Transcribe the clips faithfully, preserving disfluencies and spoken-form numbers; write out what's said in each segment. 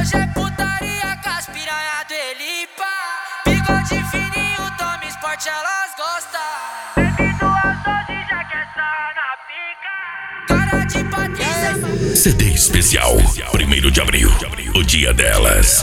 Hoje é putaria com as piranha do Elipa. Bigode fininho, toma esporte, elas gostam. Bebido às doze, já quer sarrar na pica. Cara de Patrícia. C D especial, primeiro de abril, o dia delas.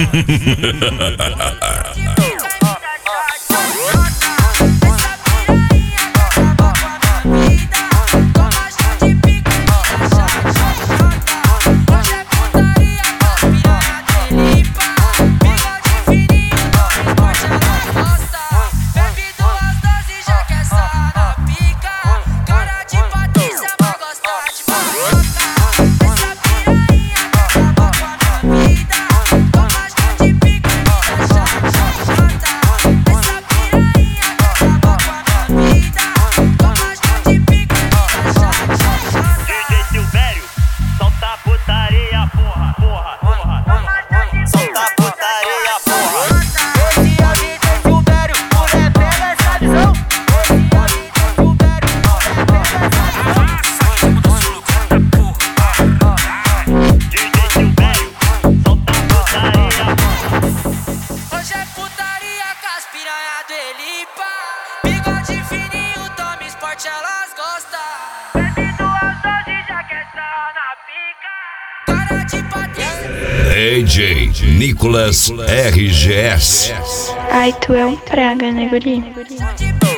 Bigode fininho, toma esporte, elas gostam. Bebido às doze, já quer sarrar na pica. Cara de Patrícia. D J Nicolas R G S. Ai, tu é um praga, né, guri?